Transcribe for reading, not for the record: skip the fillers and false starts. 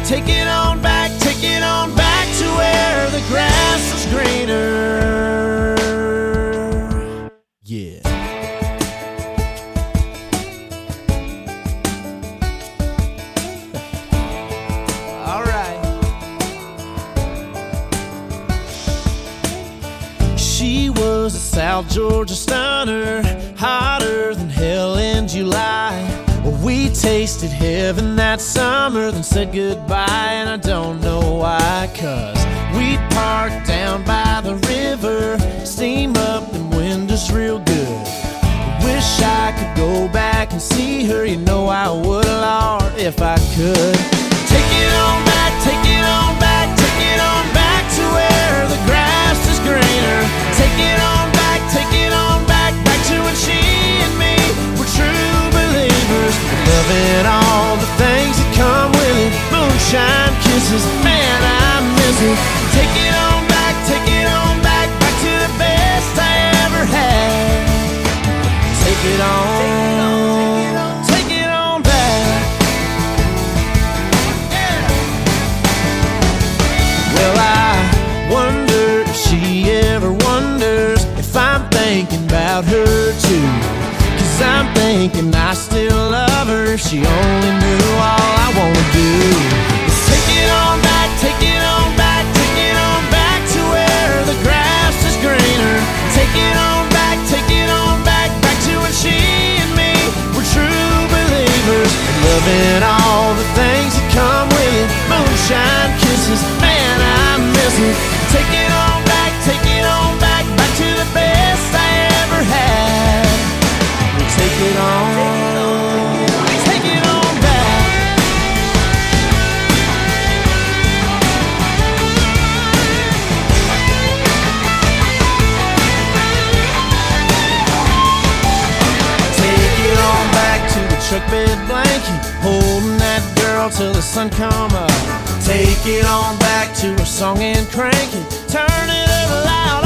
take it on back to where the grass is greener. Yeah. All right. She was a South Georgia stunner, hotter than hell in July. We tasted heaven that summer, then said goodbye, and I don't know why. 'Cause we'd parked down by the river, steam up them windows real good. Wish I could go back and see her, you know I would, Lord, if I could. Take it on back, take it on back, take it on back to where the grass is greener. Take it on back, take it on back, back to when she and me were true believers. Loving all the things that come with it, moonshine kisses, man, I miss it. Take it on back, take it on back, back to the best I ever had. Take it on, take it on back. Yeah. Well, I wonder if she ever wonders if I'm thinking about her too. 'Cause I'm thinking I still love her if she only knew all I wanna do is take it on back, take it on back, take it on back to where the grass is greener. Take it on back, take it on back, back to when she and me were true believers. Loving all the things that come with it, moonshine kisses, man, I miss it. Take it on back, take it on back, back to the best I ever had. Take it on, take it on back. Take it on back to the truck bed blanket, holding that girl till the sun come up. Take it on back to her song and crank it, turn it up loud